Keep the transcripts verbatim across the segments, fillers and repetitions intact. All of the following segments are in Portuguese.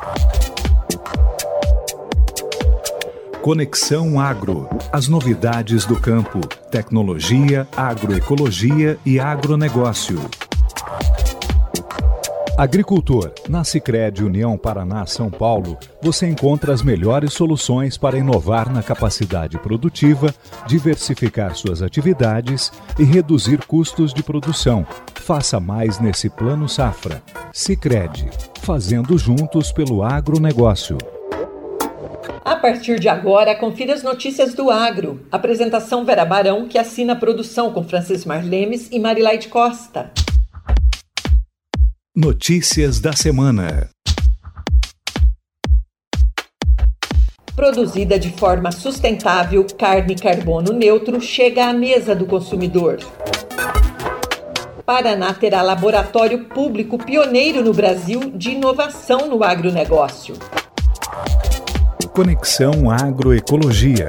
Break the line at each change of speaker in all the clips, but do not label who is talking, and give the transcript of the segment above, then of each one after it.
Conexão Agro. As novidades do campo. Tecnologia, agroecologia e agronegócio. Agricultor, na Sicredi União Paraná São Paulo, você encontra as melhores soluções para inovar na capacidade produtiva, diversificar suas atividades e reduzir custos de produção. Faça mais nesse Plano Safra. Sicredi, fazendo juntos pelo agronegócio.
A partir de agora, confira as notícias do agro. Apresentação Vera Barão, que assina a produção com Francis Marlemes e Marilaide Costa.
Notícias da semana.
Produzida de forma sustentável, carne carbono neutro chega à mesa do consumidor. Paraná terá laboratório público pioneiro no Brasil de inovação no agronegócio.
Conexão Agroecologia.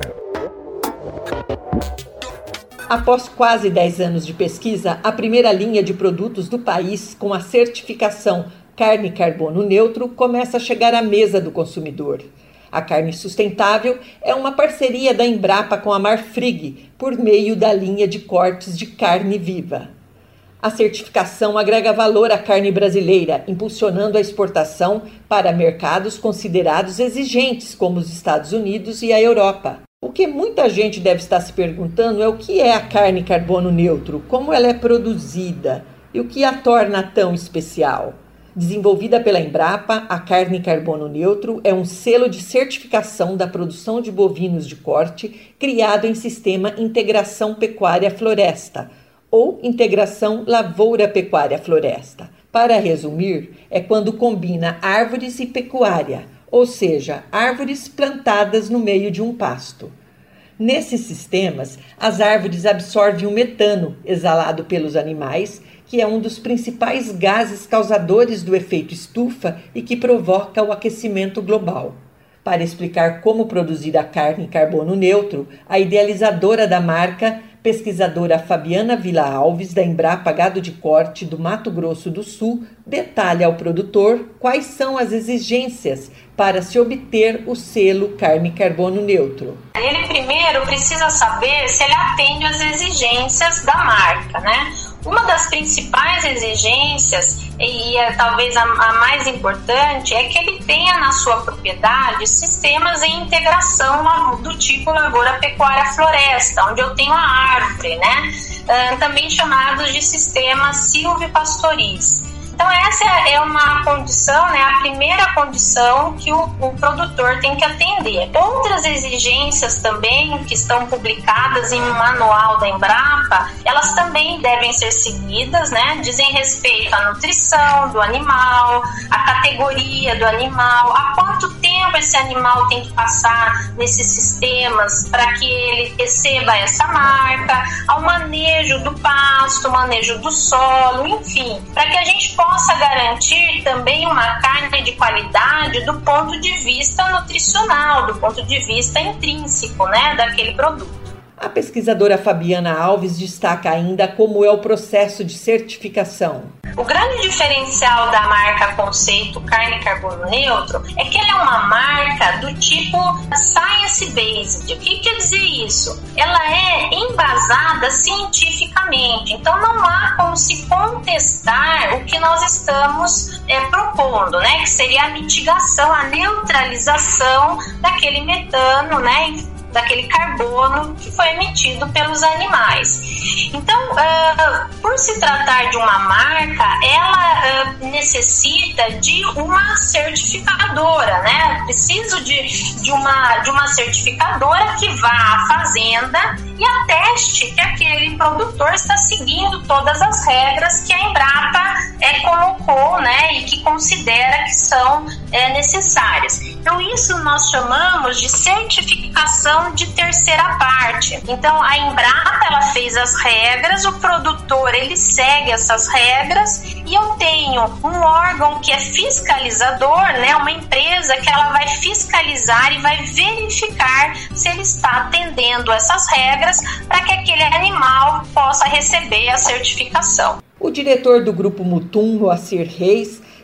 Após quase dez anos de pesquisa, a primeira linha de produtos do país com a certificação Carne Carbono Neutro começa a chegar à mesa do consumidor. A carne sustentável é uma parceria da Embrapa com a Marfrig por meio da linha de cortes de carne viva. A certificação agrega valor à carne brasileira, impulsionando a exportação para mercados considerados exigentes, como os Estados Unidos e a Europa. O que muita gente deve estar se perguntando é o que é a carne carbono neutro, como ela é produzida e o que a torna tão especial. Desenvolvida pela Embrapa, a carne carbono neutro é um selo de certificação da produção de bovinos de corte criado em sistema Integração Pecuária Floresta, ou Integração Lavoura Pecuária Floresta. Para resumir, é quando combina árvores e pecuária, ou seja, árvores plantadas no meio de um pasto. Nesses sistemas, as árvores absorvem o metano exalado pelos animais, que é um dos principais gases causadores do efeito estufa e que provoca o aquecimento global. Para explicar como produzir a carne carbono neutro, a idealizadora da marca, pesquisadora Fabiana Vila Alves, da Embrapa Gado de Corte do Mato Grosso do Sul, detalha ao produtor quais são as exigências para se obter o selo Carne Carbono Neutro.
Ele primeiro precisa saber se ele atende às exigências da marca, né? Uma das principais exigências, e é talvez a, a mais importante, é que ele tenha na sua propriedade sistemas em integração do tipo lavoura pecuária floresta, onde eu tenho a árvore, né? Uh, também chamados de sistemas silvipastoris. Então essa é uma condição, né, a primeira condição que o, o produtor tem que atender. Outras exigências também que estão publicadas em um manual da Embrapa, elas também devem ser seguidas, né, dizem respeito à nutrição do animal, à categoria do animal, a quanto tempo esse animal tem que passar nesses sistemas para que ele receba essa marca, ao manejo do pasto, manejo do solo, enfim, para que a gente possa possa garantir também uma carne de qualidade do ponto de vista nutricional, do ponto de vista intrínseco, né, daquele produto.
A pesquisadora Fabiana Alves destaca ainda como é o processo de certificação.
O grande diferencial da marca conceito Carne Carbono Neutro é que ela é uma marca do tipo Science-Based. O que quer dizer isso? Ela é embasada cientificamente, então não há como se contestar o que nós estamos é, propondo, né? Que seria a mitigação, a neutralização daquele metano, né? Daquele carbono que foi emitido pelos animais. Então, uh, por se tratar de uma marca, ela uh, necessita de uma certificadora, né? Preciso de, de, uma, de uma certificadora que vá à fazenda e ateste que aquele produtor está seguindo todas as regras que a Embrapa é, colocou, né? E que considera que são é, necessárias. Então, isso nós chamamos de certificação de terceira parte. Então, a Embrapa, ela fez as regras, o produtor, ele segue essas regras e eu tenho um órgão que é fiscalizador, né, uma empresa que ela vai fiscalizar e vai verificar se ele está atendendo essas regras para que aquele animal possa receber a certificação.
O diretor do Grupo Mutum, Moacir Reis,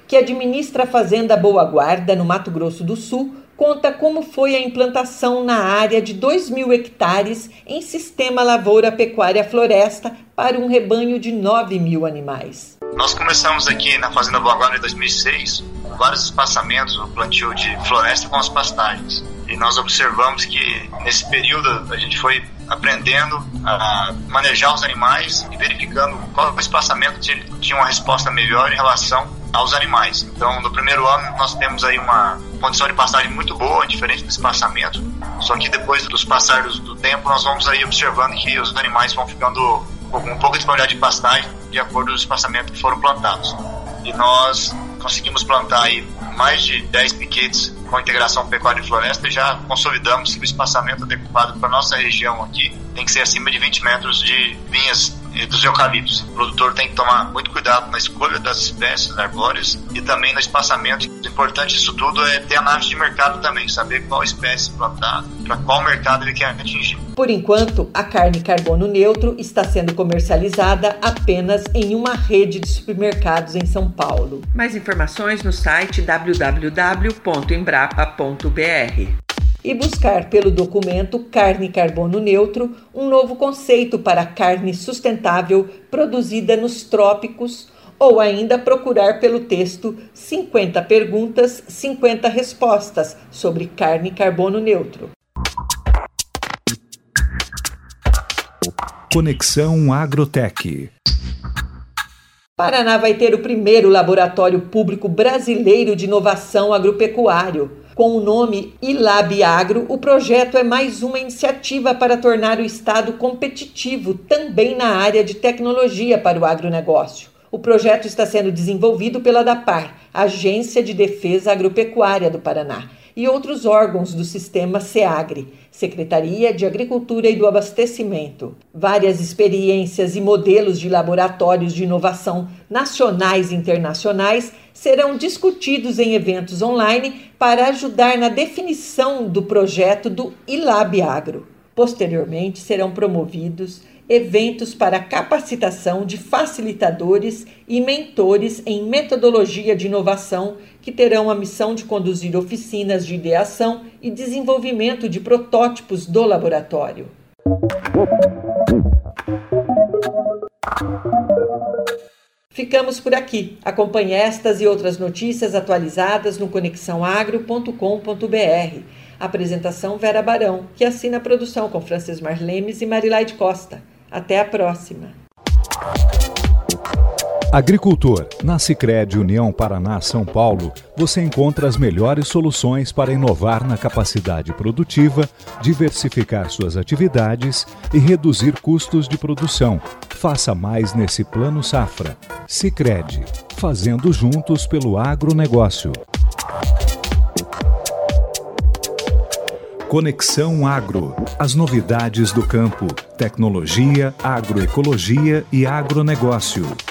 que administra a Fazenda Boa Guarda, no Mato Grosso do Sul, conta como foi a implantação na área de dois mil hectares em sistema lavoura-pecuária-floresta para um rebanho de nove mil animais.
Nós começamos aqui na Fazenda Boa Guarda em dois mil e seis, com vários espaçamentos, o plantio de floresta com as pastagens. E nós observamos que nesse período a gente foi aprendendo a manejar os animais e verificando qual espaçamento tinha uma resposta melhor em relação aos animais. Então, no primeiro ano nós temos aí uma condição de pastagem muito boa, diferente do espaçamento. Só que depois dos passados do tempo nós vamos aí observando que os animais vão ficando com um pouco de disponibilidade de pastagem de acordo com os espaçamentos que foram plantados. E nós conseguimos plantar aí mais de dez piquetes com integração pecuária e floresta e já consolidamos que o espaçamento adequado para a nossa região aqui tem que ser acima de vinte metros de vinhas dos eucaliptos. O produtor tem que tomar muito cuidado na escolha das espécies arbóreas e também no espaçamento. O importante disso tudo é ter análise de mercado também, saber qual espécie plantar, para qual mercado ele quer atingir.
Por enquanto, a carne carbono neutro está sendo comercializada apenas em uma rede de supermercados em São Paulo. Mais informações no site w w w ponto embrapa ponto b r. E buscar pelo documento Carne Carbono Neutro um novo conceito para carne sustentável produzida nos trópicos, ou ainda procurar pelo texto cinquenta perguntas, cinquenta respostas sobre carne carbono neutro.
Conexão Agrotech.
Paraná vai ter o primeiro laboratório público brasileiro de inovação agropecuário. Com o nome ILAB Agro, o projeto é mais uma iniciativa para tornar o estado competitivo também na área de tecnologia para o agronegócio. O projeto está sendo desenvolvido pela ADAPAR, Agência de Defesa Agropecuária do Paraná, e outros órgãos do sistema SEAGRE, Secretaria de Agricultura e do Abastecimento. Várias experiências e modelos de laboratórios de inovação nacionais e internacionais serão discutidos em eventos online para ajudar na definição do projeto do ILAB Agro. Posteriormente, serão promovidos eventos para capacitação de facilitadores e mentores em metodologia de inovação que terão a missão de conduzir oficinas de ideação e desenvolvimento de protótipos do laboratório. Ficamos por aqui. Acompanhe estas e outras notícias atualizadas no conexão agro ponto com ponto b r. Apresentação Vera Barão, que assina a produção com Francesmar Lemes e Marilaide Costa. Até a próxima.
Agricultor, na Sicredi União Paraná São Paulo, você encontra as melhores soluções para inovar na capacidade produtiva, diversificar suas atividades e reduzir custos de produção. Faça mais nesse Plano Safra. Sicredi, fazendo juntos pelo agronegócio. Conexão Agro. As novidades do campo, tecnologia, agroecologia e agronegócio.